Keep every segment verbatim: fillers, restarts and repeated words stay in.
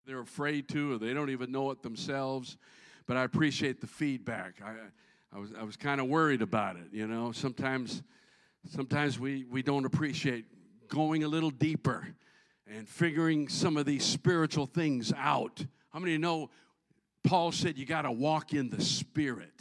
they're afraid to, or they don't even know it themselves. But I appreciate the feedback. I, I was, I was kind of worried about it. You know, sometimes, sometimes we, we don't appreciate going a little deeper and figuring some of these spiritual things out. How many of you know Paul said you got to walk in the Spirit?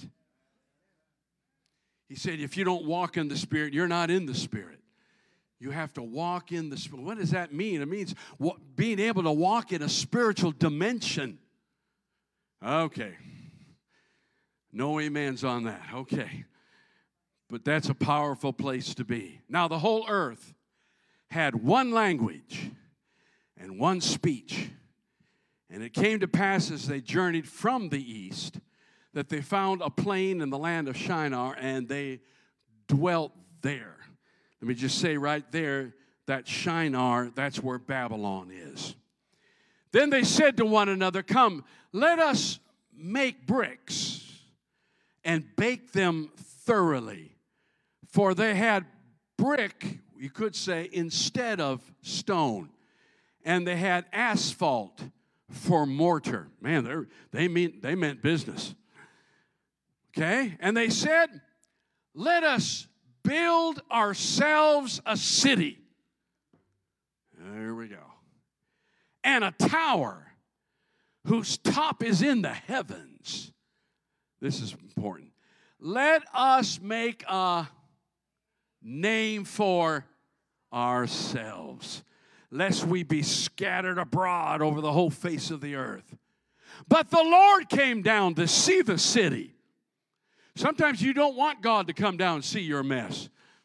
He said if you don't walk in the Spirit, you're not in the Spirit. You have to walk in the Spirit. What does that mean? It means being able to walk in a spiritual dimension. Okay. No amens on that. Okay. But that's a powerful place to be. Now, the whole earth had one language and one speech. And it came to pass as they journeyed from the east that they found a plain in the land of Shinar, and they dwelt there. Let me just say right there, that Shinar, that's where Babylon is. Then they said to one another, come, let us make bricks and bake them thoroughly. For they had brick, you could say, instead of stone. And they had asphalt for mortar. Man, they mean they meant business. Okay? And they said, let us build ourselves a city. There we go. And a tower whose top is in the heavens. This is important. Let us make a name for ourselves, lest we be scattered abroad over the whole face of the earth. But the Lord came down to see the city. Sometimes you don't want God to come down and see your mess.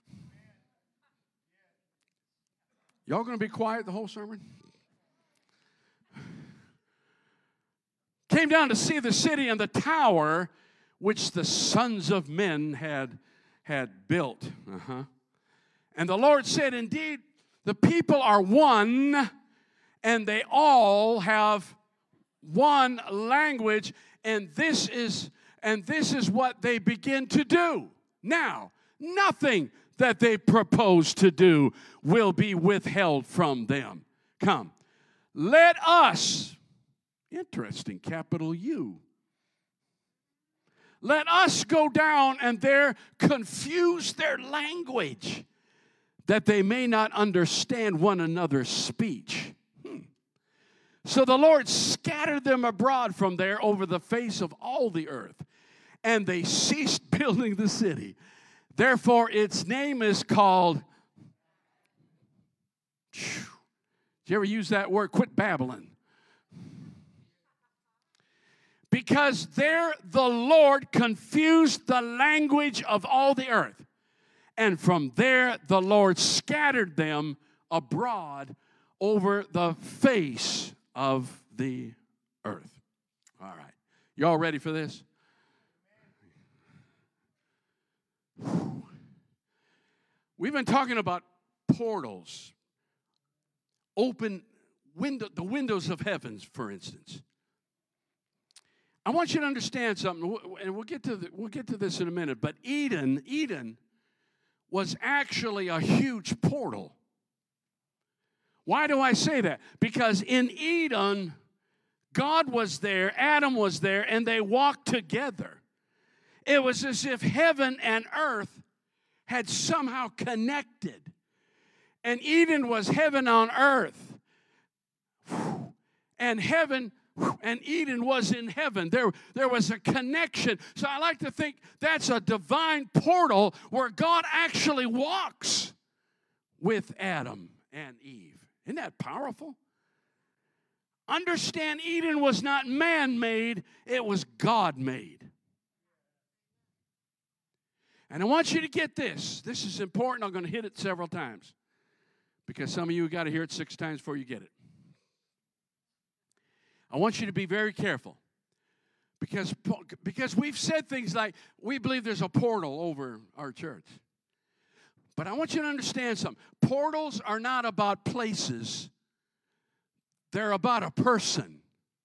Y'all going to be quiet the whole sermon? Came down to see the city and the tower which the sons of men had, had built. Uh-huh. And the Lord said, indeed, the people are one, and they all have one language, and this is and this is what they begin to do. Now, nothing that they propose to do will be withheld from them. Come, let us, interesting, capital U, let us go down and there confuse their language, that they may not understand one another's speech. Hmm. So the Lord scattered them abroad from there over the face of all the earth, and they ceased building the city. Therefore, its name is called, did you ever use that word? Quit babbling. Because there the Lord confused the language of all the earth. And from there the Lord scattered them abroad over the face of the earth. All right. Y'all ready for this? Whew. We've been talking about portals. Open window, the windows of heavens, for instance. I want you to understand something, and we'll get to the, we'll get to this in a minute. But Eden, Eden was actually a huge portal. Why do I say that? Because in Eden, God was there, Adam was there, and they walked together. It was as if heaven and earth had somehow connected. And Eden was heaven on earth. And heaven and Eden was in heaven. There, there was a connection. So I like to think that's a divine portal where God actually walks with Adam and Eve. Isn't that powerful? Understand, Eden was not man-made, it was God-made. And I want you to get this. This is important. I'm going to hit it several times because some of you got to hear it six times before you get it. I want you to be very careful because, because we've said things like, we believe there's a portal over our church. But I want you to understand something. Portals are not about places. They're about a person.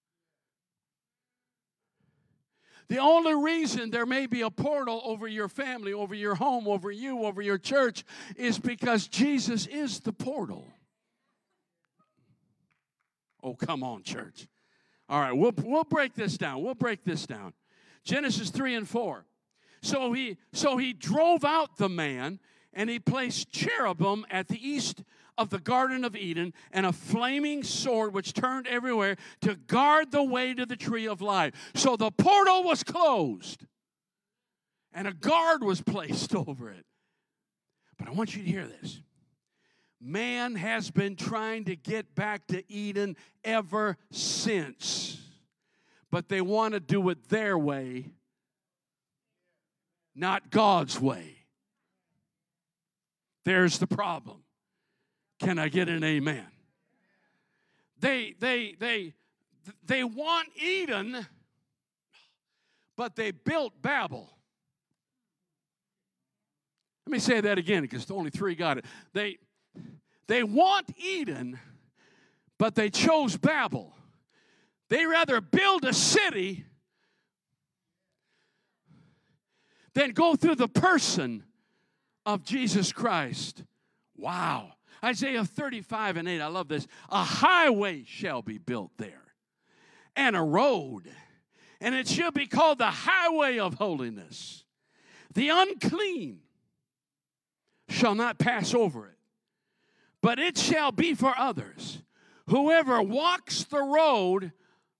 The only reason there may be a portal over your family, over your home, over you, over your church, is because Jesus is the portal. Oh, come on, church. All right, we'll, we'll break this down. We'll break this down. Genesis three and four. So he, so he drove out the man, and he placed cherubim at the east of the Garden of Eden, and a flaming sword which turned everywhere to guard the way to the tree of life. So the portal was closed, and a guard was placed over it. But I want you to hear this. Man has been trying to get back to Eden ever since, but they want to do it their way, not God's way. There's the problem. Can I get an amen? They, they, they, they want Eden, but they built Babel. Let me say that again because only three got it. They, they want Eden, but they chose Babel. They rather build a city than go through the person of Jesus Christ. Wow. Isaiah thirty-five and eight, I love this. A highway shall be built there, and a road, and it shall be called the highway of holiness. The unclean shall not pass over it, but it shall be for others. Whoever walks the road,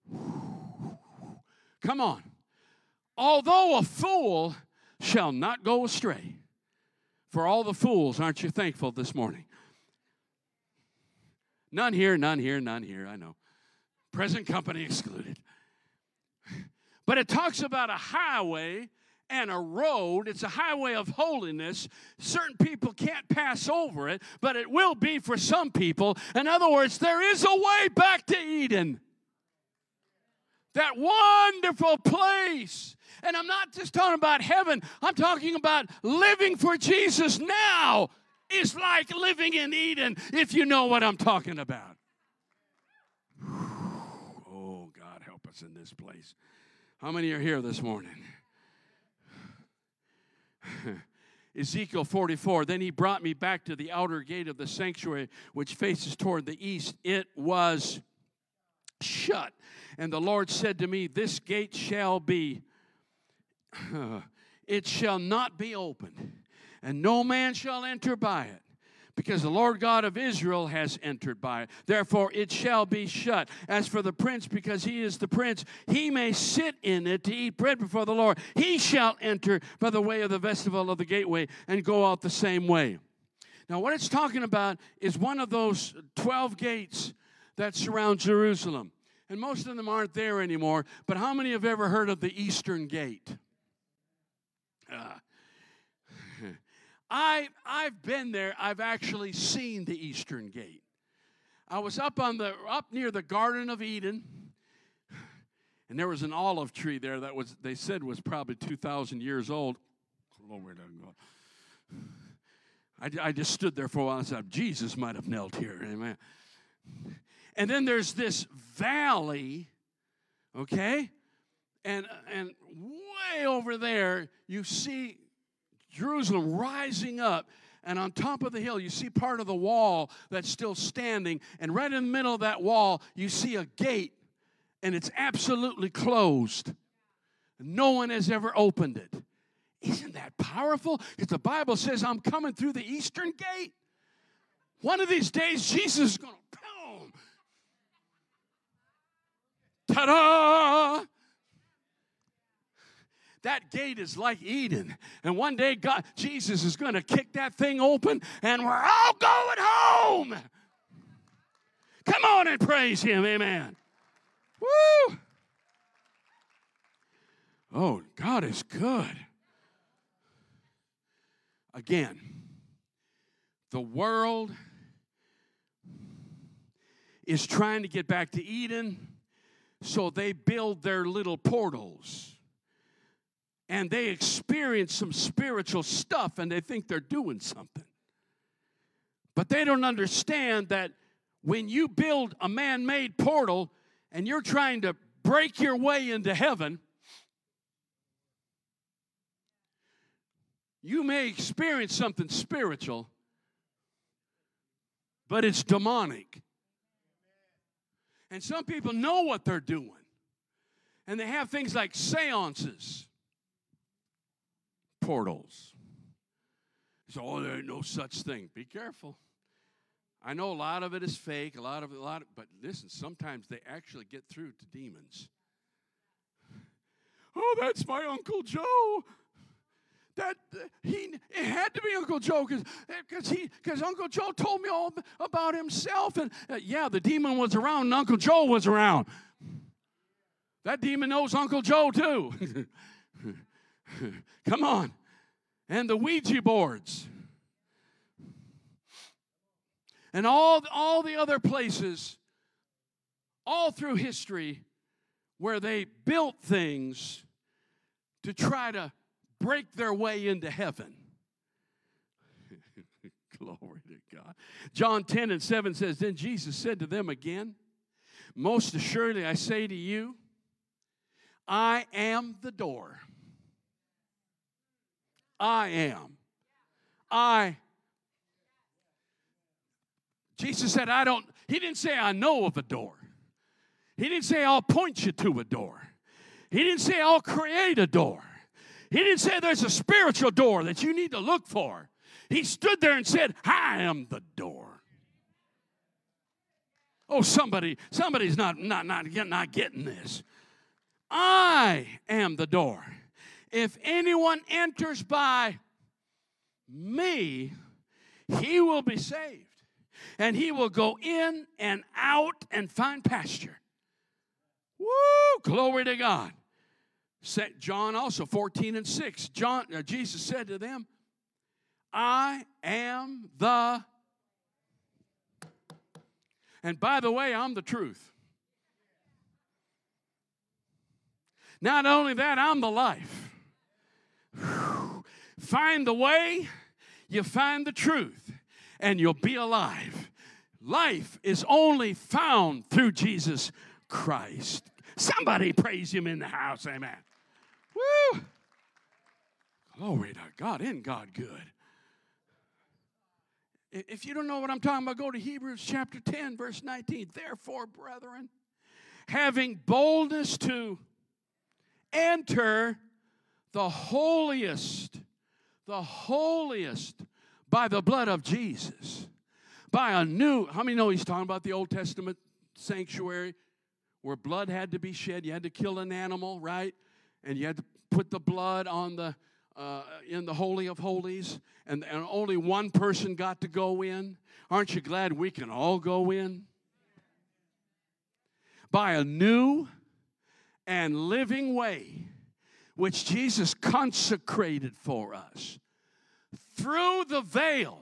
come on, although a fool shall not go astray. For all the fools, aren't you thankful this morning? None here, none here, none here, I know. Present company excluded. But it talks about a highway and a road. It's a highway of holiness. Certain people can't pass over it, but it will be for some people. In other words, there is a way back to Eden. That wonderful place. And I'm not just talking about heaven. I'm talking about living for Jesus now is like living in Eden, if you know what I'm talking about. Oh, God, help us in this place. How many are here this morning? Ezekiel forty-four, then he brought me back to the outer gate of the sanctuary, which faces toward the east. It was shut. And the Lord said to me, this gate shall be, uh, it shall not be opened, and no man shall enter by it, because the Lord God of Israel has entered by it. Therefore it shall be shut. As for the prince, because he is the prince, he may sit in it to eat bread before the Lord. He shall enter by the way of the vestibule of the gateway and go out the same way. Now what it's talking about is one of those twelve gates that surround Jerusalem. And most of them aren't there anymore. But how many have ever heard of the Eastern Gate? Uh, I, I've been there. I've actually seen the Eastern Gate. I was up on the up near the Garden of Eden, and there was an olive tree there that was they said was probably two thousand years old. Glory to God. I, I just stood there for a while and said, Jesus might have knelt here. Amen. And then there's this valley, okay? And, and way over there, you see Jerusalem rising up. And on top of the hill, you see part of the wall that's still standing. And right in the middle of that wall, you see a gate. And it's absolutely closed. No one has ever opened it. Isn't that powerful? Because the Bible says, I'm coming through the eastern gate. One of these days, Jesus is going to, boom. Ta-da! That gate is like Eden. And one day, God, Jesus is going to kick that thing open, and we're all going home. Come on and praise Him. Amen. Woo! Oh, God is good. Again, the world is trying to get back to Eden, so they build their little portals. And they experience some spiritual stuff, and they think they're doing something. But they don't understand that when you build a man-made portal and you're trying to break your way into heaven, you may experience something spiritual, but it's demonic. And some people know what they're doing. And they have things like seances, portals. So, oh, there ain't no such thing. Be careful. I know a lot of it is fake, a lot of it, a lot of, but listen, sometimes they actually get through to demons. Oh, that's my Uncle Joe. That uh, he it had to be Uncle Joe because he because Uncle Joe told me all about himself, and uh, yeah, the demon was around and Uncle Joe was around. That demon knows Uncle Joe too. Come on. And the Ouija boards. And all, all the other places, all through history, where they built things to try to break their way into heaven. Glory to God. John ten and seven says, then Jesus said to them again, most assuredly I say to you, I am the door. I am. I. Jesus said, I don't, he didn't say I know of a door. He didn't say I'll point you to a door. He didn't say I'll create a door. He didn't say there's a spiritual door that you need to look for. He stood there and said, I am the door. Oh, somebody, somebody's not, not, not, not getting this. I am the door. If anyone enters by me, he will be saved. And he will go in and out and find pasture. Woo! Glory to God. Saint John also, fourteen and six. John, uh, Jesus said to them, I am the... And by the way, I'm the truth. Not only that, I'm the life. Whew. Find the way, you find the truth, and you'll be alive. Life is only found through Jesus Christ. Somebody praise him in the house, amen. Woo! Glory to God. Isn't God good? If you don't know what I'm talking about, go to Hebrews chapter ten, verse nineteen. Therefore, brethren, having boldness to enter the holiest, the holiest by the blood of Jesus. By a new, how many know he's talking about the Old Testament sanctuary where blood had to be shed? You had to kill an animal, right? And you had to put the blood on the uh, in the Holy of Holies, and, and only one person got to go in. Aren't you glad we can all go in? By a new and living way, which Jesus consecrated for us through the veil.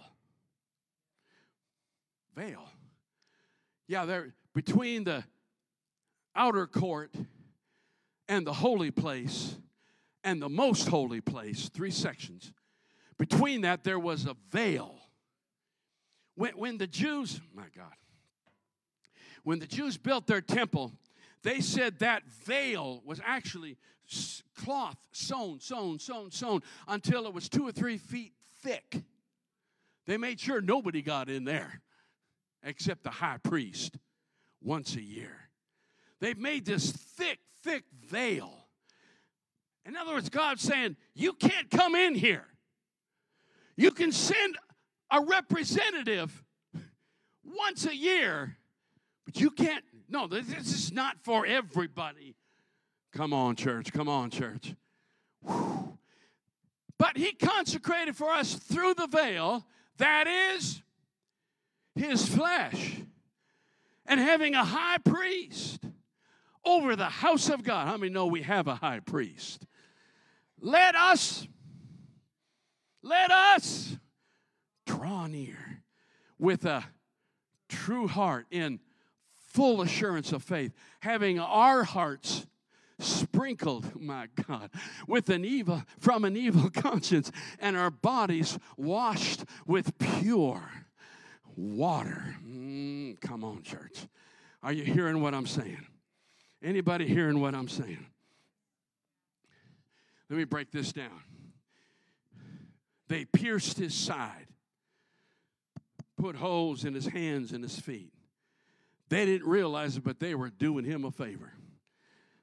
Veil. Yeah, there between the outer court and the holy place and the most holy place, three sections. Between that, there was a veil. When, when the Jews, my God, when the Jews built their temple, they said that veil was actually cloth sewn, sewn, sewn, sewn until it was two or three feet thick. They made sure nobody got in there except the high priest once a year. They've made this thick, thick veil. In other words, God's saying, you can't come in here. You can send a representative once a year, but you can't. No, this is not for everybody. Come on, church. Come on, church. Whew. But he consecrated for us through the veil, that is his flesh, and having a high priest over the house of God. How many know we have a high priest? Let us, let us draw near with a true heart in full assurance of faith, having our hearts sprinkled, my God, with an evil, from an evil conscience, and our bodies washed with pure water. Mm, come on, church. Are you hearing what I'm saying? Anybody hearing what I'm saying? Let me break this down. They pierced his side, put holes in his hands and his feet. They didn't realize it, but they were doing him a favor.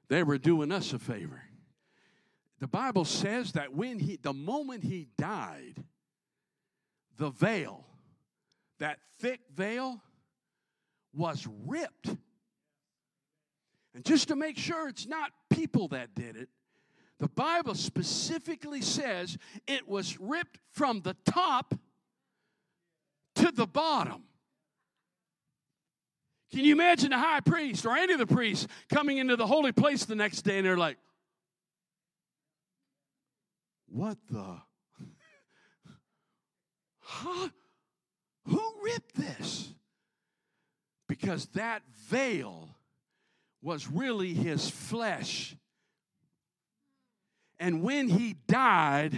They were doing us a favor. The Bible says that when he, the moment he died, the veil, that thick veil, was ripped. And just to make sure it's not people that did it, the Bible specifically says it was ripped from the top to the bottom. Can you imagine the high priest or any of the priests coming into the holy place the next day and they're like, what the? Huh? Who ripped this? Because that veil was really his flesh. And when he died,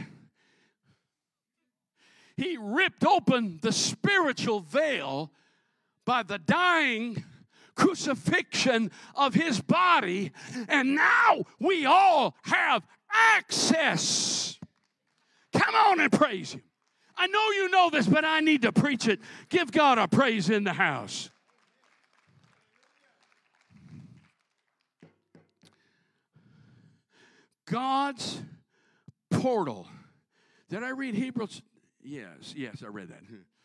he ripped open the spiritual veil by the dying crucifixion of his body, and now we all have access. Come on and praise him. I know you know this, but I need to preach it. Give God a praise in the house. God's portal. Did I read Hebrews? Yes, yes, I read that.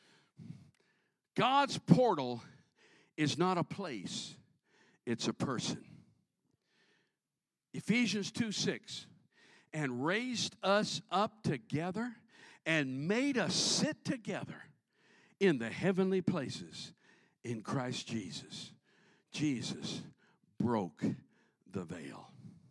God's portal is not a place, it's a person. Ephesians two six. And raised us up together and made us sit together in the heavenly places in Christ Jesus. Jesus broke the veil.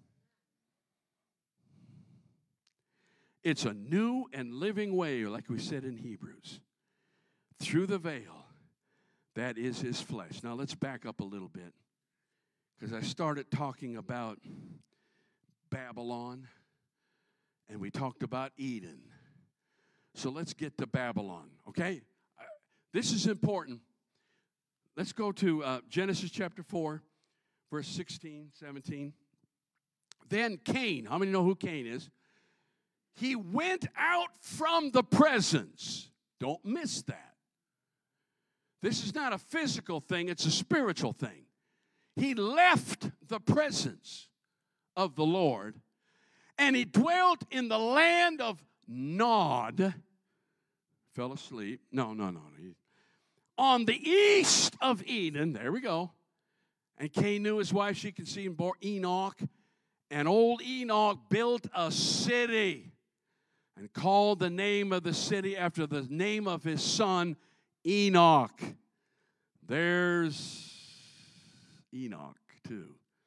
It's a new and living way, like we said in Hebrews, through the veil that is his flesh. Now let's back up a little bit, because I started talking about Babylon, and we talked about Eden. So let's get to Babylon, okay? Uh, this is important. Let's go to uh, Genesis chapter four, verse sixteen, seventeen. Then Cain, how many know who Cain is? He went out from the presence. Don't miss that. This is not a physical thing, it's a spiritual thing. He left the presence of the Lord, and he dwelt in the land of Nod. Fell asleep. No, no, no. no. On the east of Eden. There we go. And Cain knew his wife. She conceived and bore Enoch. And old Enoch built a city and called the name of the city after the name of his son, Enoch. There's Enoch, too.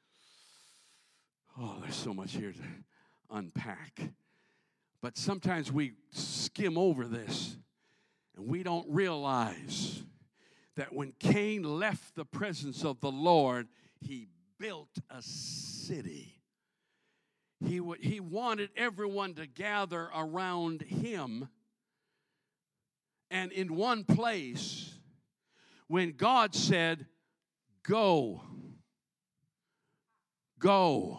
Oh, there's so much here to unpack. But sometimes we skim over this, and we don't realize that when Cain left the presence of the Lord, he built a city. He, w- he wanted everyone to gather around him. And in one place, when God said, go, go,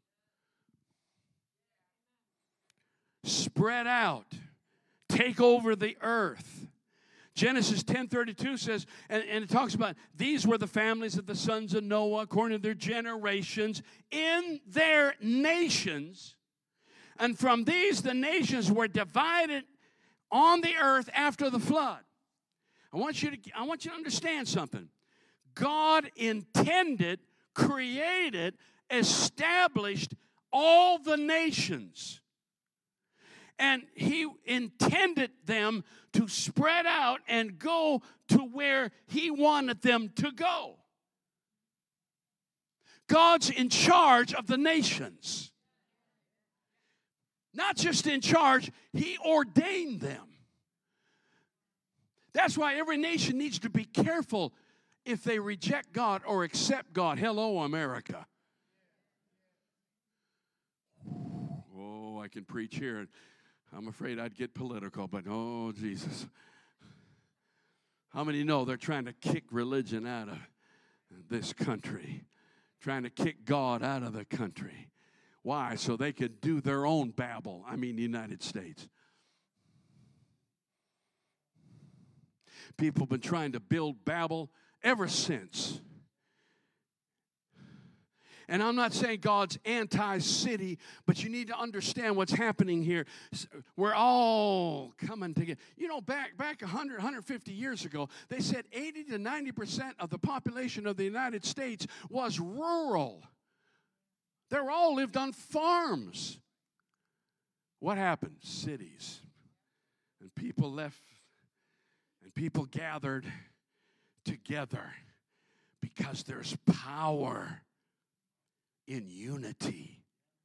spread out, take over the earth. Genesis ten thirty-two says, and, and it talks about, these were the families of the sons of Noah according to their generations in their nations. And from these the nations were divided on the earth after the flood. I want you to, I want you to understand something. God intended, created, established all the nations. And he intended them to spread out and go to where he wanted them to go. God's in charge of the nations. Not just in charge, he ordained them. That's why every nation needs to be careful if they reject God or accept God. Hello, America. Oh, I can preach here. I'm afraid I'd get political, but oh, Jesus. How many know they're trying to kick religion out of this country? Trying to kick God out of the country. Why? So they could do their own Babel. I mean, the United States. People have been trying to build Babel ever since. And I'm not saying God's anti-city, but you need to understand what's happening here. We're all coming together. You know, back back one hundred, one hundred fifty years ago, they said eighty to ninety percent of the population of the United States was rural. They were all lived on farms. What happened? Cities. And people left, and people gathered together because there's power in unity.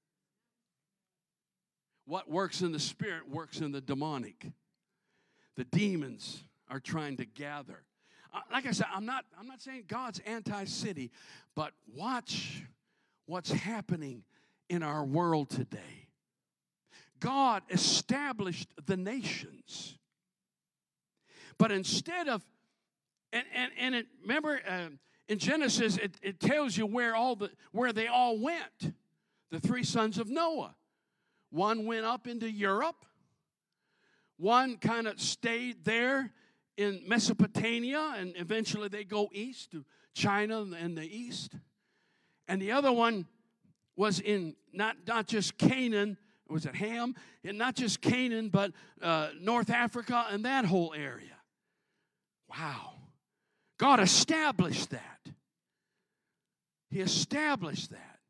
What works in the spirit works in the demonic. The demons are trying to gather. Uh, like I said, I'm not, I'm not saying God's anti-city, but watch what's happening in our world today. God established the nations. But instead of, and, and, and it, remember, uh, in Genesis, it, it tells you where all the where they all went. The three sons of Noah. One went up into Europe. One kind of stayed there in Mesopotamia, and eventually they go east to China and the east. And the other one was in not, not just Canaan, was it Ham? And not just Canaan, but uh, North Africa and that whole area. Wow. God established that. He established that.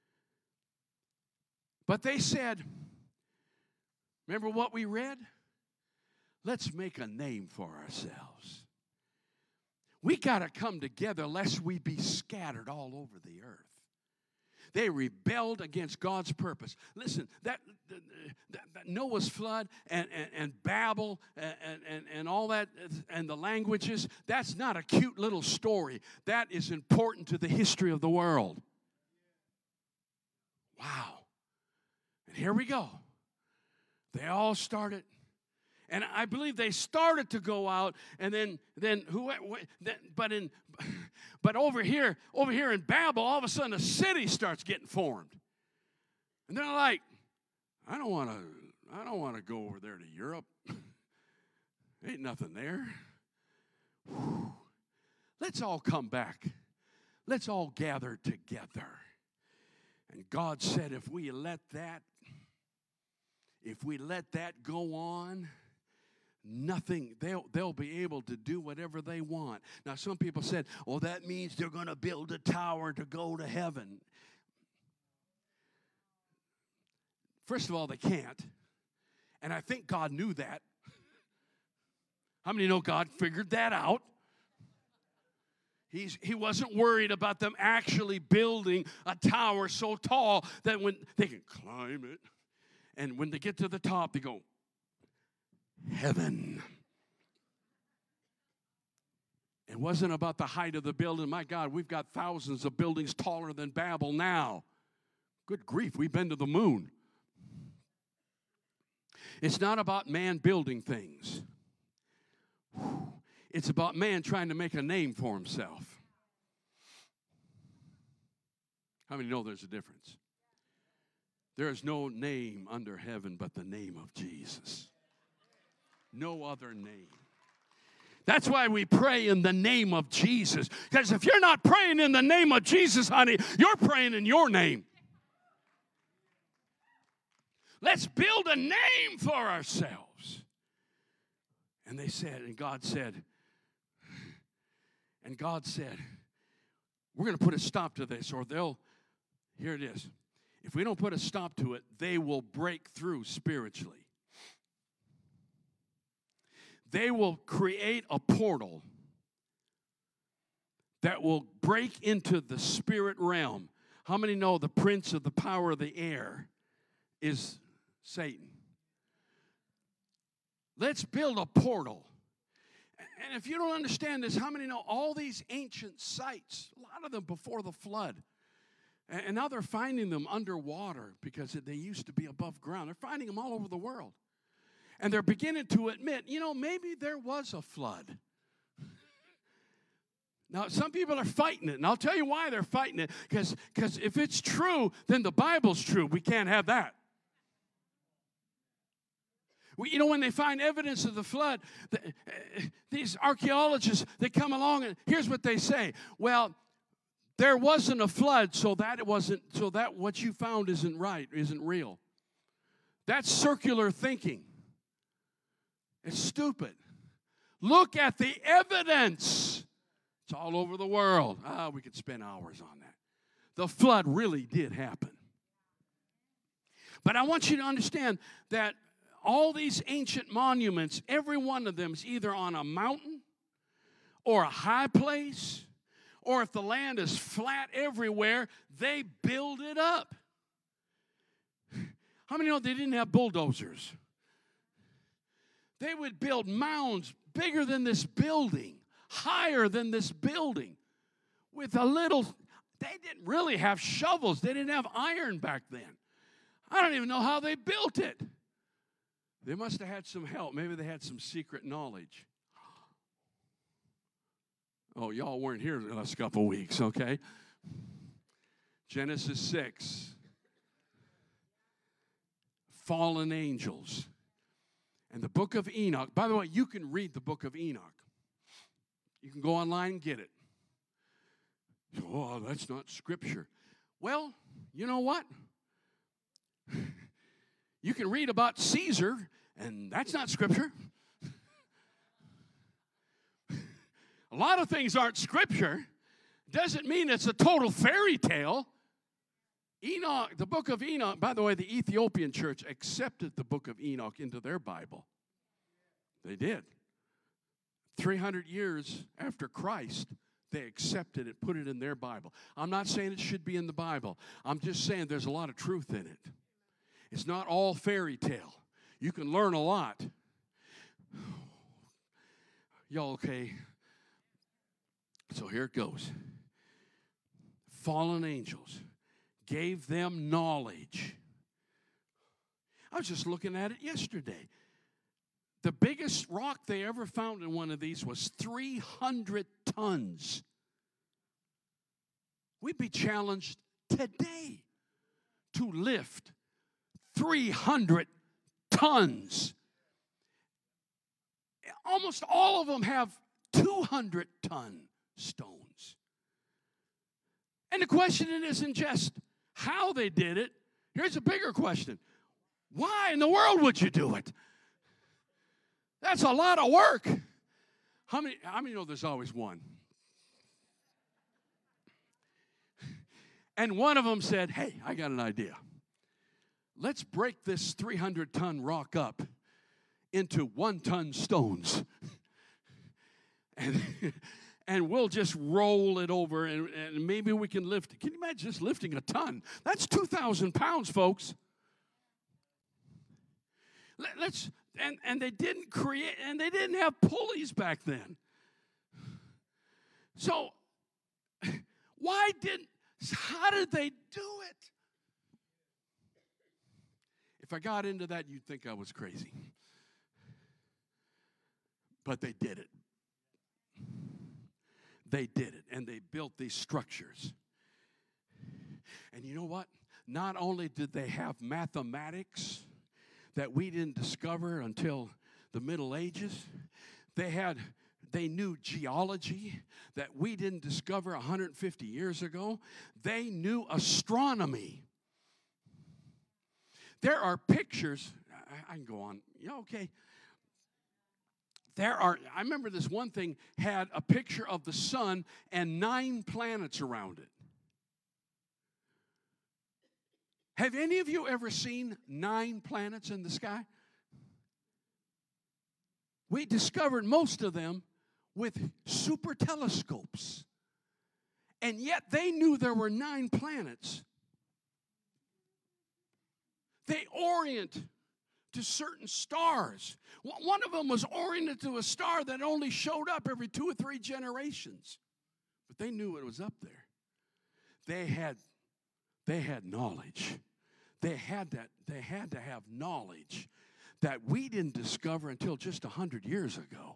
But they said, remember what we read? Let's make a name for ourselves. We got to come together lest we be scattered all over the earth. They rebelled against God's purpose. Listen, that, that, that Noah's flood and, and, and Babel and, and, and all that and the languages, that's not a cute little story. That is important to the history of the world. Wow. And here we go. They all started. And I believe they started to go out, and then, then who? But in, but over here, over here in Babel, all of a sudden a city starts getting formed, and they're like, I don't want to, I don't want to go over there to Europe. Ain't nothing there. Whew. Let's all come back. Let's all gather together. And God said, if we let that, if we let that go on, nothing, they'll, they'll be able to do whatever they want. Now, some people said, oh, that means they're going to build a tower to go to heaven. First of all, they can't. And I think God knew that. How many know God figured that out? He's, he wasn't worried about them actually building a tower so tall that when they can climb it, and when they get to the top, they go, heaven. It wasn't about the height of the building. My God, we've got thousands of buildings taller than Babel now. Good grief, we've been to the moon. It's not about man building things. It's about man trying to make a name for himself. How many know there's a difference? There is no name under heaven but the name of Jesus. No other name. That's why we pray in the name of Jesus. Because if you're not praying in the name of Jesus, honey, you're praying in your name. Let's build a name for ourselves. And they said, and God said, and God said, we're going to put a stop to this, or they'll, here it is. If we don't put a stop to it, they will break through spiritually. They will create a portal that will break into the spirit realm. How many know the prince of the power of the air is Satan? Let's build a portal. And if you don't understand this, how many know all these ancient sites, a lot of them before the flood, and now they're finding them underwater because they used to be above ground. They're finding them all over the world. And they're beginning to admit, you know, maybe there was a flood. Now, some people are fighting it, and I'll tell you why they're fighting it. Because because if it's true, then the Bible's true. We can't have that. We, you know, when they find evidence of the flood, the, uh, these archaeologists, they come along, and here's what they say. Well, There wasn't a flood, so that it wasn't, so that what you found isn't right, isn't real. That's circular thinking. It's stupid. Look at the evidence. It's all over the world. Ah, we could spend hours on that. The flood really did happen. But I want you to understand that all these ancient monuments, every one of them is either on a mountain or a high place, or if the land is flat everywhere, they build it up. How many know they didn't have bulldozers? They would build mounds bigger than this building, higher than this building, with a little, they didn't really have shovels. They didn't have iron back then. I don't even know how they built it. They must have had some help. Maybe they had some secret knowledge. Oh, y'all weren't here the last couple weeks, okay? Genesis six. Fallen angels. And the book of Enoch. By the way, you can read the book of Enoch. You can go online and get it. Oh, that's not scripture. Well, you know what? You can read about Caesar, and that's not scripture. A lot of things aren't scripture. Doesn't mean it's a total fairy tale. Enoch, the book of Enoch, by the way, the Ethiopian church accepted the book of Enoch into their Bible. They did. three hundred years after Christ, they accepted it, put it in their Bible. I'm not saying it should be in the Bible. I'm just saying there's a lot of truth in it. It's not all fairy tale. You can learn a lot. Y'all okay? So here it goes. Fallen angels gave them knowledge. I was just looking at it yesterday. The biggest rock they ever found in one of these was three hundred tons. We'd be challenged today to lift three hundred tons. Almost all of them have two hundred ton stones. And the question isn't just how they did it. Here's a bigger question. Why in the world would you do it? That's a lot of work. How many, how many know there's always one? And one of them said, hey, I got an idea. Let's break this three hundred ton rock up into one-ton stones. and, and we'll just roll it over, and, and maybe we can lift it. Can you imagine just lifting a ton? That's two thousand pounds, folks. Let, let's... And, and they didn't create, and they didn't have pulleys back then. So, why didn't, how did they do it? If I got into that, you'd think I was crazy. But they did it. They did it, and they built these structures. And you know what? Not only did they have mathematics that we didn't discover until the Middle Ages. They had, they knew geology that we didn't discover one hundred fifty years ago. They knew astronomy. There are pictures, I, I can go on, yeah, okay. There are, I remember this one thing had a picture of the sun and nine planets around it. Have any of you ever seen nine planets in the sky? We discovered most of them with super telescopes. And yet they knew there were nine planets. They orient to certain stars. One of them was oriented to a star that only showed up every two or three generations. But they knew it was up there. They had They had knowledge. They had that. They had to have knowledge that we didn't discover until just a hundred years ago.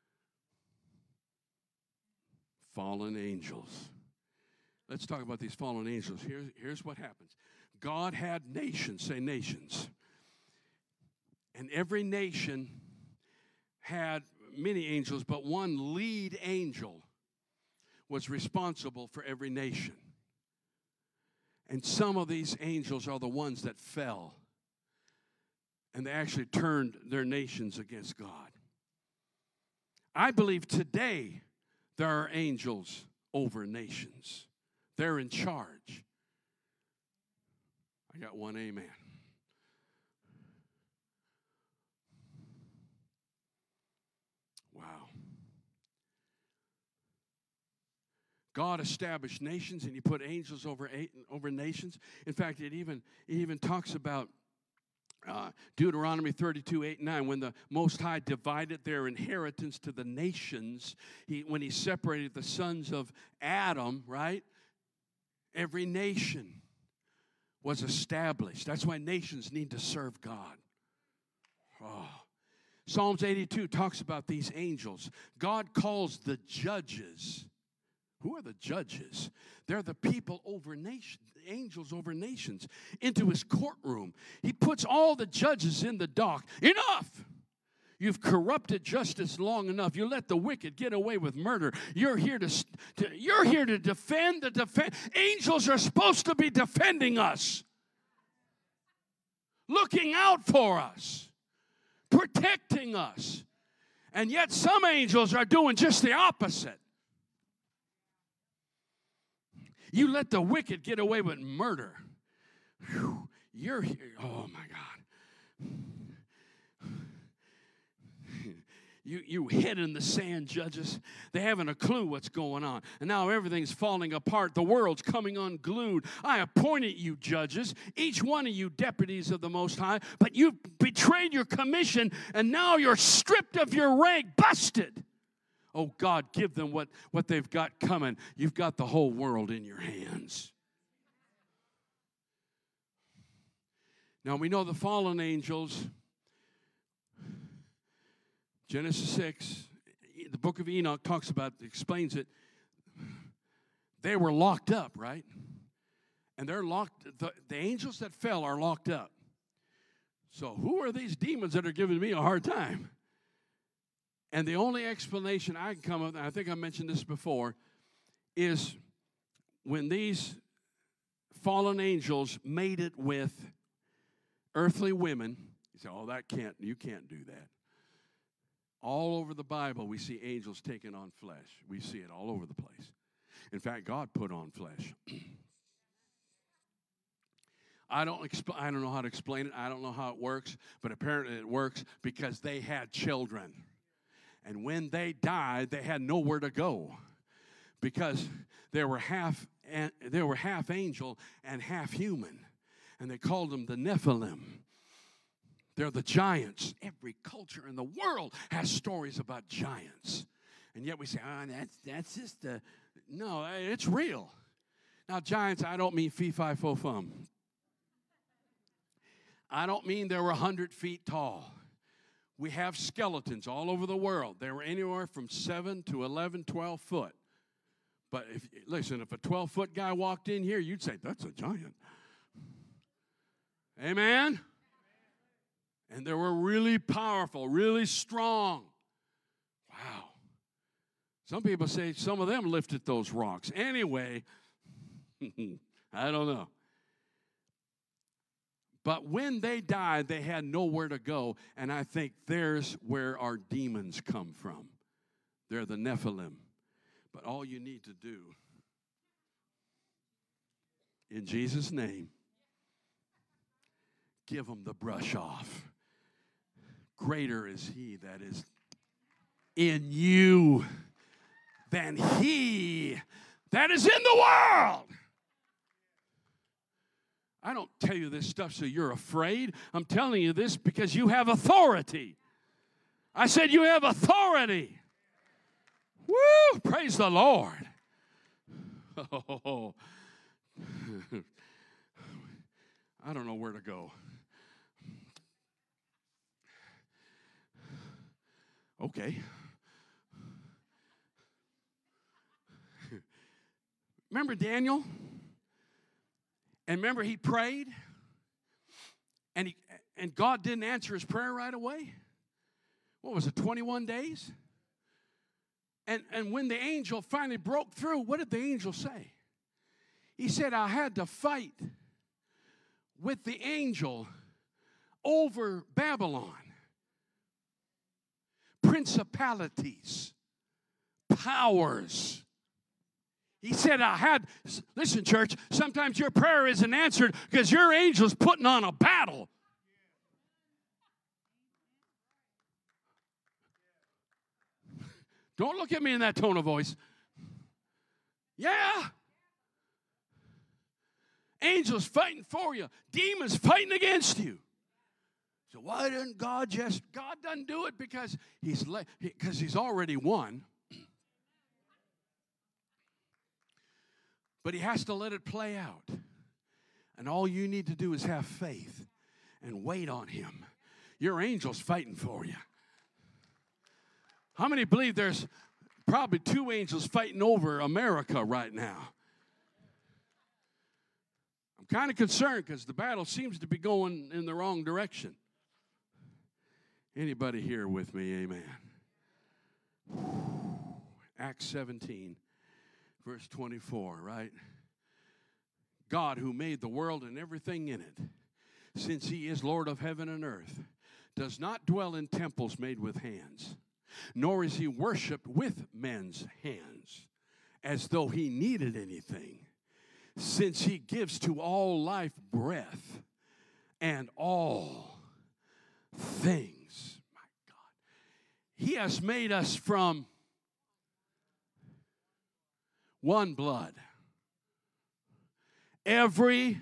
Fallen angels. Let's talk about these fallen angels. Here's, here's what happens. God had nations, say nations. And every nation had many angels, but one lead angel was responsible for every nation. And some of these angels are the ones that fell. And they actually turned their nations against God. I believe today there are angels over nations. They're in charge. I got one amen. Wow. God established nations, and he put angels over eight, over nations. In fact, it even, it even talks about uh, Deuteronomy thirty-two, eight and nine, when the Most High divided their inheritance to the nations, he, when he separated the sons of Adam, right? Every nation was established. That's why nations need to serve God. Oh. Psalms eighty-two talks about these angels. God calls the judges. Who are the judges? They're the people over nations, angels over nations, into his courtroom. He puts all the judges in the dock. Enough! You've corrupted justice long enough. You let the wicked get away with murder. You're here to, to you're here to defend the defend. Angels are supposed to be defending us, looking out for us, protecting us. And yet some angels are doing just the opposite. You let the wicked get away with murder. Whew, you're here. Oh, my God. You, you head in the sand, judges. They haven't a clue what's going on. And now everything's falling apart. The world's coming unglued. I appointed you judges, each one of you deputies of the Most High, but you betrayed your commission, and now you're stripped of your rank, busted. Oh, God, give them what, what they've got coming. You've got the whole world in your hands. Now, we know the fallen angels, Genesis six, the book of Enoch talks about, explains it. They were locked up, right? And they're locked, the, the angels that fell are locked up. So who are these demons that are giving me a hard time? And the only explanation I can come up with, and I think I mentioned this before, is when these fallen angels mated with earthly women. You say, oh, that can't, you can't do that. All over the Bible, we see angels taking on flesh. We see it all over the place. In fact, God put on flesh. I don't, expl- I don't know how to explain it. I don't know how it works, but apparently it works because they had children. And when they died, they had nowhere to go because they were half they were half angel and half human, and they called them the Nephilim. They're the giants. Every culture in the world has stories about giants, and yet we say, "Oh, that's that's just a no." It's real. Now, giants, I don't mean fee fi fo fum. I don't mean they were a hundred feet tall. We have skeletons all over the world. They were anywhere from seven to eleven, twelve foot. But if listen, if a twelve-foot guy walked in here, you'd say, that's a giant. Amen? And they were really powerful, really strong. Wow. Some people say some of them lifted those rocks. Anyway, I don't know. But when they died, they had nowhere to go, and I think there's where our demons come from. They're the Nephilim. But all you need to do, in Jesus' name, give them the brush off. Greater is he that is in you than he that is in the world. I don't tell you this stuff so you're afraid. I'm telling you this because you have authority. I said you have authority. Woo! Praise the Lord. Oh, I don't know where to go. Okay. Remember Daniel? And remember he prayed? And he and God didn't answer his prayer right away? What was it, twenty-one days? And, and when the angel finally broke through, what did the angel say? He said, I had to fight with the angel over Babylon. Principalities, powers. He said, I had, listen, church, sometimes your prayer isn't answered because your angel's putting on a battle. Don't look at me in that tone of voice. Yeah. Angels fighting for you. Demons fighting against you. So why didn't God just, God doesn't do it because he's, because he's already won. But he has to let it play out. And all you need to do is have faith and wait on him. Your angel's fighting for you. How many believe there's probably two angels fighting over America right now? I'm kind of concerned because the battle seems to be going in the wrong direction. Anybody here with me? Amen. Acts seventeen, verse twenty-four, right? God, who made the world and everything in it, since he is Lord of heaven and earth, does not dwell in temples made with hands, nor is he worshipped with men's hands, as though he needed anything, since he gives to all life breath and all things. My God. He has made us from one blood. Every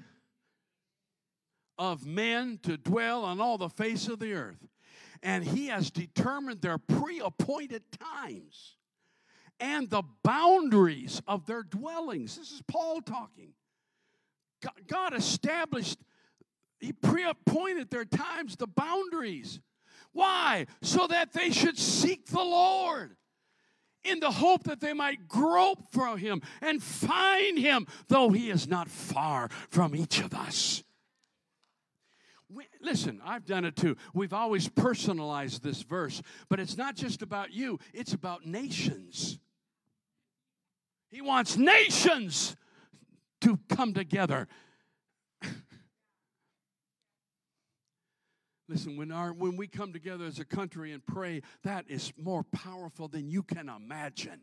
of men to dwell on all the face of the earth. And he has determined their pre-appointed times and the boundaries of their dwellings. This is Paul talking. God established, he pre-appointed their times, the boundaries. Why? So that they should seek the Lord in the hope that they might grope for him and find him, though he is not far from each of us. We, listen, I've done it too. We've always personalized this verse, but it's not just about you, it's about nations. He wants nations to come together. Listen, when, our, when we come together as a country and pray, that is more powerful than you can imagine.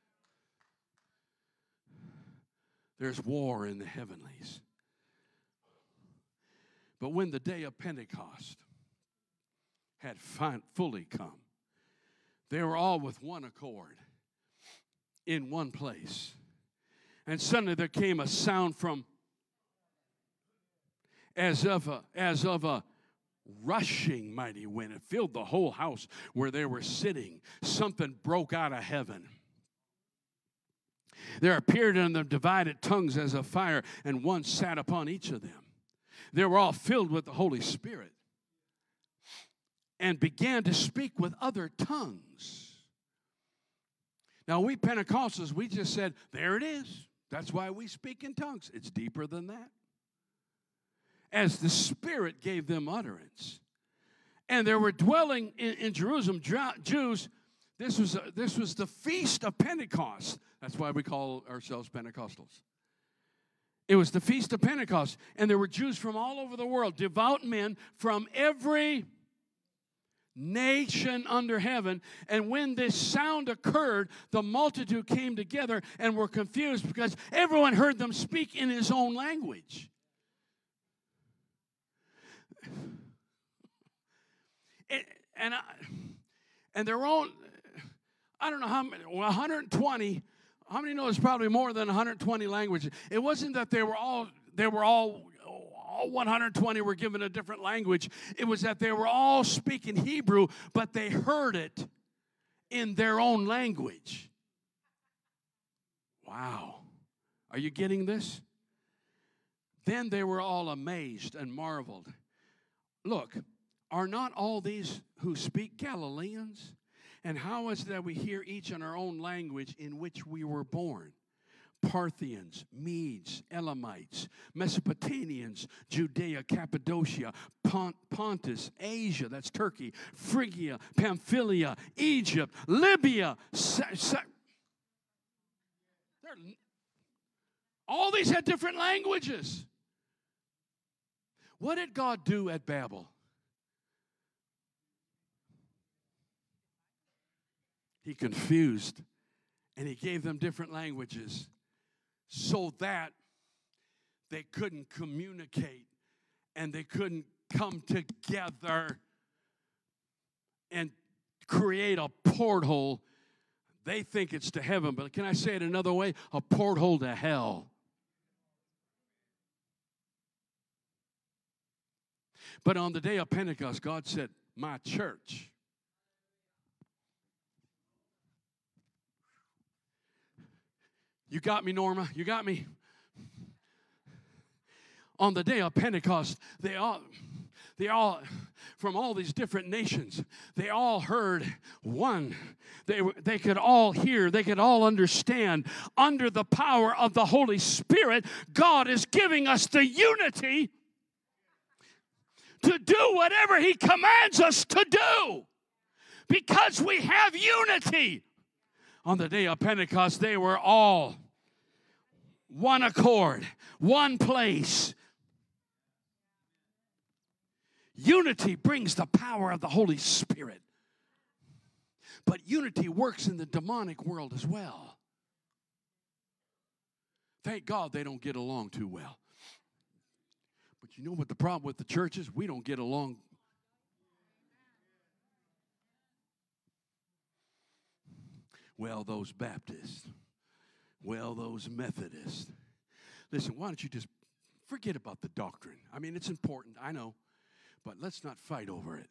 There's war in the heavenlies. But when the day of Pentecost had fin- fully come, they were all with one accord in one place. And suddenly there came a sound from as of a, as of a rushing mighty wind. It filled the whole house where they were sitting. Something broke out of heaven. There appeared in them divided tongues as of fire, and one sat upon each of them. They were all filled with the Holy Spirit and began to speak with other tongues. Now, we Pentecostals, we just said, there it is. That's why we speak in tongues. It's deeper than that. As the Spirit gave them utterance. And there were dwelling in, in Jerusalem Jews. This was, a, this was the feast of Pentecost. That's why we call ourselves Pentecostals. It was the feast of Pentecost. And there were Jews from all over the world, devout men from every nation under heaven. And when this sound occurred, the multitude came together and were confused because everyone heard them speak in his own language. It, and I, and their own, I don't know how many, well, one hundred twenty. How many know there's probably more than one hundred twenty languages? It wasn't that they were all they were all all one hundred twenty were given a different language. It was that they were all speaking Hebrew, but they heard it in their own language. Wow. Are you getting this? Then they were all amazed and marveled. Look, are not all these who speak Galileans? And how is it that we hear each in our own language in which we were born? Parthians, Medes, Elamites, Mesopotamians, Judea, Cappadocia, Pont- Pontus, Asia, that's Turkey, Phrygia, Pamphylia, Egypt, Libya, Sa- Sa- All these had different languages. What did God do at Babel? He confused, and he gave them different languages so that they couldn't communicate and they couldn't come together and create a porthole. They think it's to heaven, but can I say it another way? A porthole to hell. But on the day of Pentecost, God said, my church. You got me, Norma? You got me? On the day of Pentecost, they all, they all, from all these different nations, they all heard one. They, they could all hear, they could all understand. Under the power of the Holy Spirit, God is giving us the unity to do whatever He commands us to do. Because we have unity. On the day of Pentecost, they were all one accord, one place. Unity brings the power of the Holy Spirit. But unity works in the demonic world as well. Thank God they don't get along too well. But you know what the problem with the church is? We don't get along. Well, those Baptists. Well, those Methodists. Listen, why don't you just forget about the doctrine? I mean, it's important, I know. But let's not fight over it.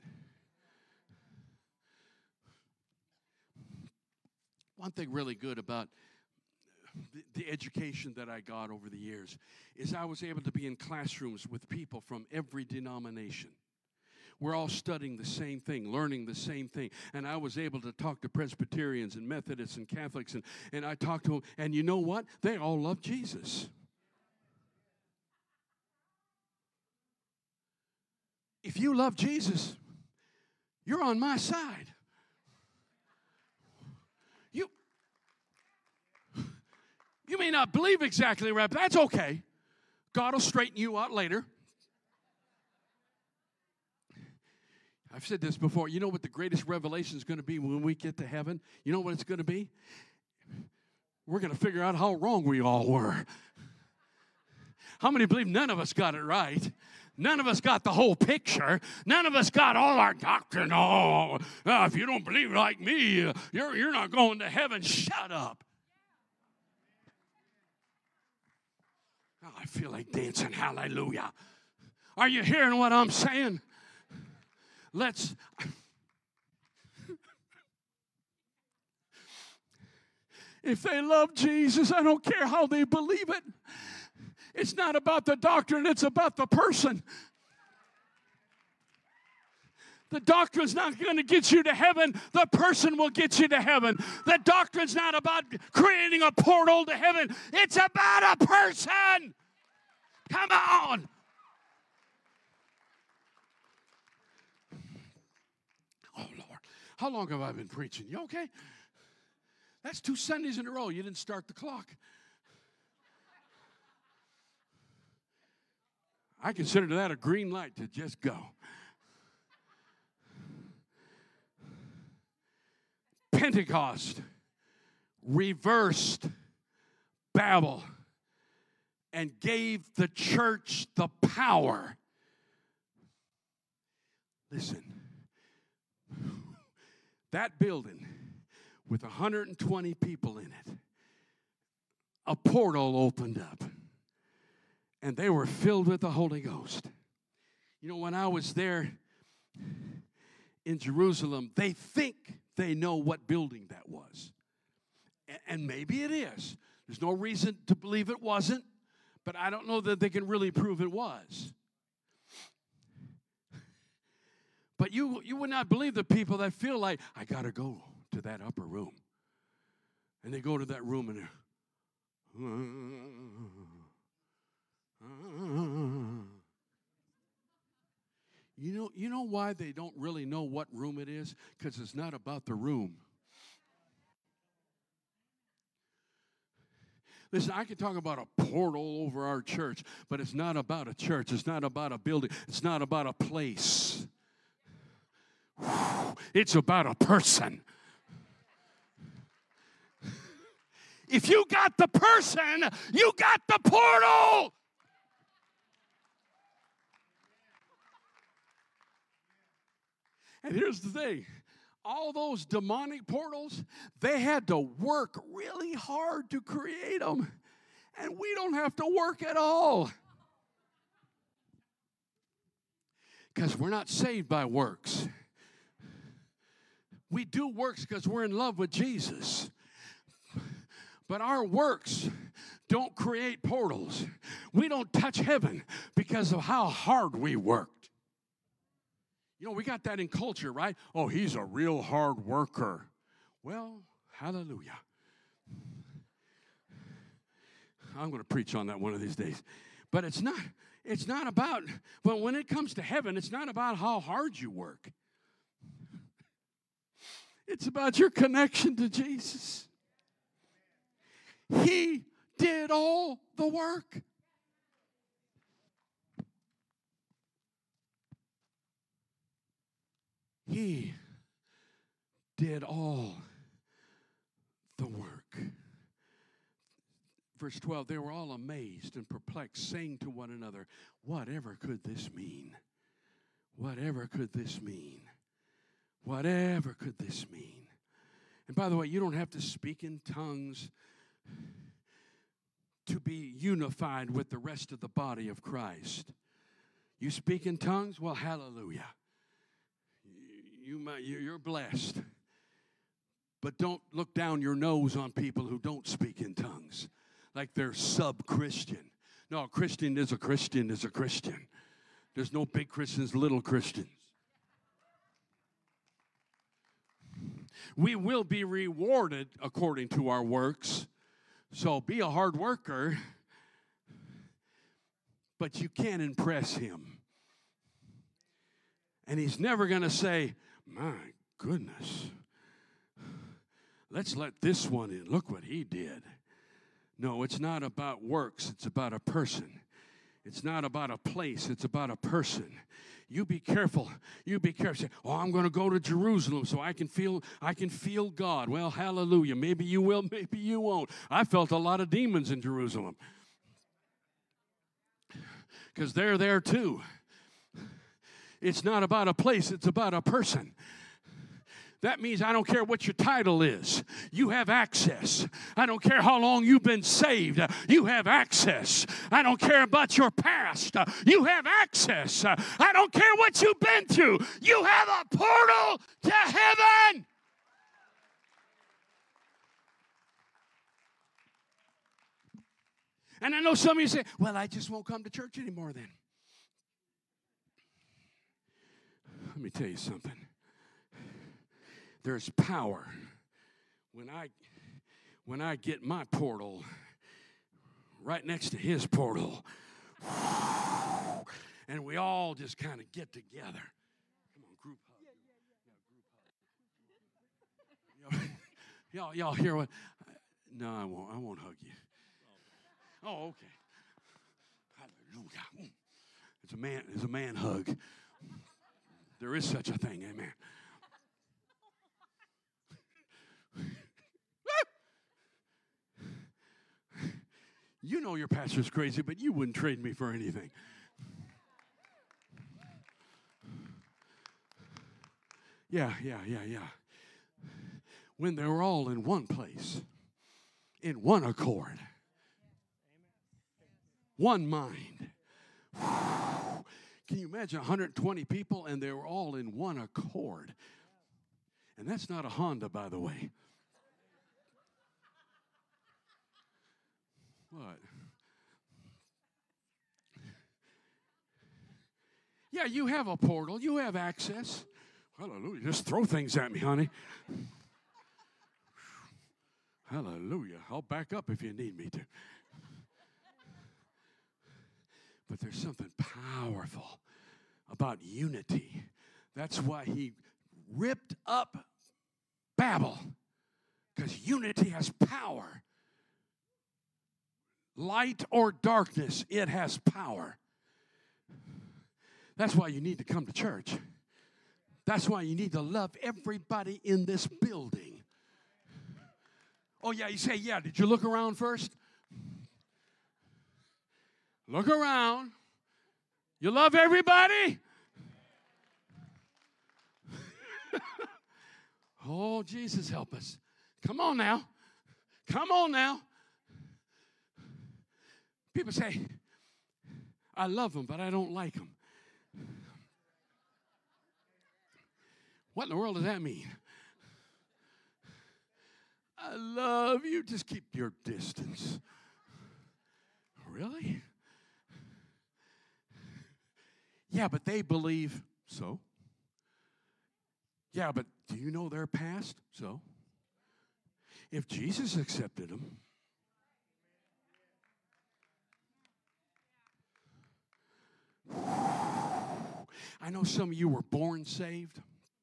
One thing really good about the, the education that I got over the years is I was able to be in classrooms with people from every denomination. We're all studying the same thing, learning the same thing. And I was able to talk to Presbyterians and Methodists and Catholics, and, and I talked to them, and you know what? They all love Jesus. If you love Jesus, you're on my side. You, you may not believe exactly right, but that's okay. God will straighten you out later. I've said this before. You know what the greatest revelation is going to be when we get to heaven? You know what it's going to be? We're going to figure out how wrong we all were. How many believe none of us got it right? None of us got the whole picture. None of us got all our doctrine. Oh, uh, if you don't believe like me, uh, you're, you're not going to heaven. Shut up. Oh, I feel like dancing. Hallelujah. Are you hearing what I'm saying? Let's. If they love Jesus, I don't care how they believe it. It's not about the doctrine, it's about the person. The doctrine's not going to get you to heaven. The person will get you to heaven. The doctrine's not about creating a portal to heaven. It's about a person. Come on. Oh, Lord. How long have I been preaching? You okay? That's two Sundays in a row. You didn't start the clock. I consider that a green light to just go. Pentecost reversed Babel and gave the church the power. Listen, that building with one hundred twenty people in it, a portal opened up. And they were filled with the Holy Ghost. You know, when I was there in Jerusalem, they think they know what building that was. And maybe it is. There's no reason to believe it wasn't, but I don't know that they can really prove it was. But you, you would not believe the people that feel like, I got to go to that upper room. And they go to that room and they're, You know, you know why they don't really know what room it is? Because it's not about the room. Listen, I can talk about a portal over our church, but it's not about a church. It's not about a building. It's not about a place. It's about a person. If you got the person, you got the portal. And here's the thing. All those demonic portals, they had to work really hard to create them. And we don't have to work at all. Because we're not saved by works. We do works because we're in love with Jesus. But our works don't create portals. We don't touch heaven because of how hard we worked. You know, we got that in culture, right? Oh, he's a real hard worker. Well, hallelujah. I'm going to preach on that one of these days. But it's not, it's not about, well, when it comes to heaven, it's not about how hard you work. It's about your connection to Jesus. He did all the work. He did all the work. Verse twelve, they were all amazed and perplexed, saying to one another, whatever could this mean? Whatever could this mean? Whatever could this mean? And by the way, you don't have to speak in tongues to be unified with the rest of the body of Christ. You speak in tongues? Well, hallelujah. You might, you're blessed. But don't look down your nose on people who don't speak in tongues like they're sub-Christian. No, a Christian is a Christian is a Christian. There's no big Christians, little Christians. We will be rewarded according to our works. So be a hard worker, but you can't impress him. And he's never going to say, my goodness, let's let this one in. Look what he did. No, it's not about works. It's about a person. It's not about a place. It's about a person. You be careful. You be careful. Say, oh, I'm going to go to Jerusalem so I can feel I can feel God. Well, hallelujah. Maybe you will, maybe you won't. I felt a lot of demons in Jerusalem. Because they're there too. It's not about a place, it's about a person. That means I don't care what your title is. You have access. I don't care how long you've been saved. You have access. I don't care about your past. You have access. I don't care what you've been through. You have a portal to heaven. And I know some of you say, well, I just won't come to church anymore then. Let me tell you something. There's power when I when I get my portal right next to his portal, and we all just kind of get together. Come on, group hug. Yeah, y'all, y'all hear what? No, I won't. I won't hug you. Oh, okay. Hallelujah. It's a man. It's a man hug. There is such a thing, amen. You know your pastor's crazy, but you wouldn't trade me for anything. Yeah, yeah, yeah, yeah. When they were all in one place, in one accord, one mind. Can you imagine one hundred twenty people and they were all in one accord? And that's not a Honda, by the way. What? Yeah, you have a portal. You have access. Hallelujah. Just throw things at me, honey. Hallelujah. I'll back up if you need me to. But there's something powerful about unity. That's why he ripped up Babel, because unity has power. light or darkness, it has power. That's why you need to come to church. That's why you need to love everybody in this building. Oh, yeah, you say, yeah, did you look around first? Look around. You love everybody? Oh, Jesus, help us. Come on now. Come on now. People say, I love them, but I don't like them. What in the world does that mean? I love you. Just keep your distance. Really? Yeah, but they believe so. Yeah, but do you know their past? So. If Jesus accepted them, I know some of you were born saved.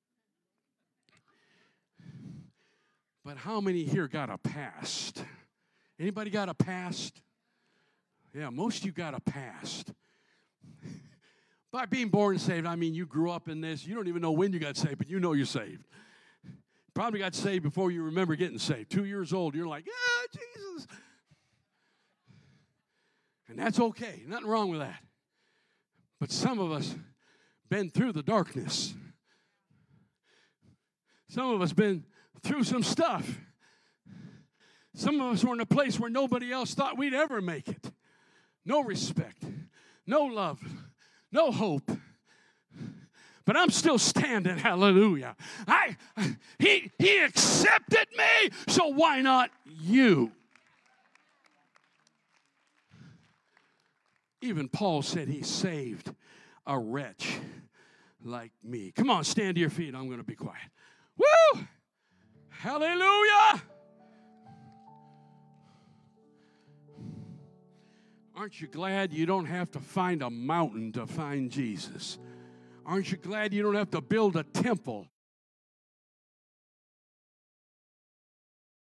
But how many here got a past? Anybody got a past? Yeah, most of you got a past. By being born saved, I mean you grew up in this. You don't even know when you got saved, but you know you're saved. Probably got saved before you remember getting saved. Two years old, you're like, yeah, Jesus. And that's okay. Nothing wrong with that. But some of us been through the darkness. Some of us been through some stuff. Some of us were in a place where nobody else thought we'd ever make it. No respect, no love, no hope. But I'm still standing, hallelujah. I, he, he accepted me, so why not you? Even Paul said he saved a wretch like me. Come on, stand to your feet. I'm going to be quiet. Woo! Hallelujah! Aren't you glad you don't have to find a mountain to find Jesus? Aren't you glad you don't have to build a temple